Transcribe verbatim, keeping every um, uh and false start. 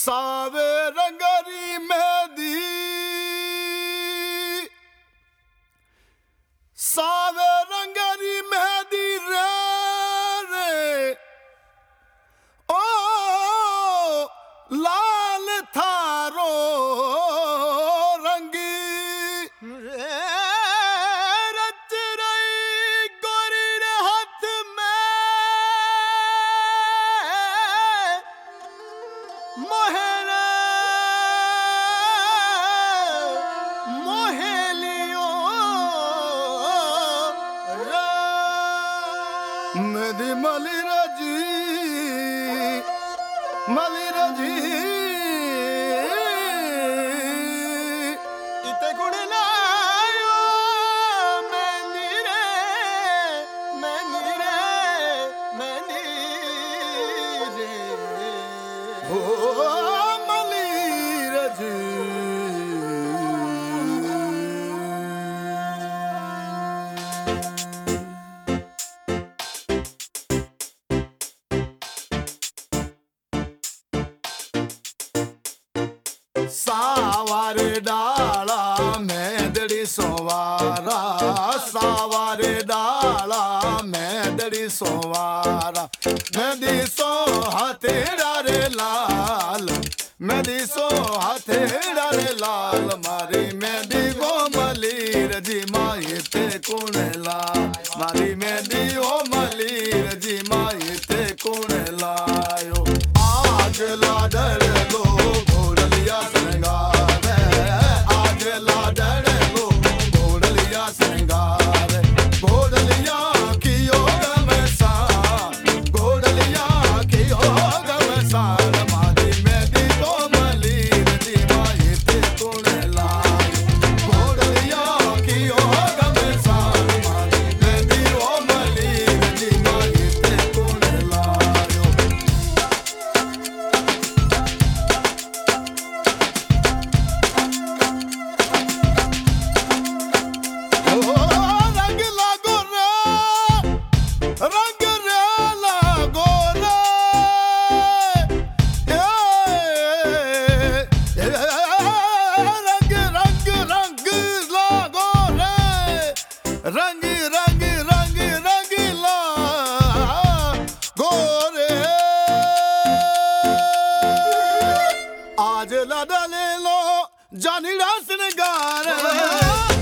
सावे रंगरी मेहदी सावे रंगरी मेहदी रे रे ओ लाल थारो रंगी रे रच रही गोरी रे हाथ में मोहरा मोहेलियो मेदी मली रजी मली रजी इते गुण लायो मैनी रे मैनी रे मैनी रे ओ मली रजी सावारे डाला मेंदड़ी सोवारा सावारे डाला मेंदड़ी सोवारा मेंदी सो हथेड़ा रे लाल मेंदी सो हथेड़ा रे लाल मारी मेंदी गो मलीर जी माई ते कुण लाल मारी मेंदी ओ मलीर जी माई ते कुण लायो आज लाडर लो रंग रंग रंग रंगीला गोरे आज लड़ा ले लो जानी रास नगार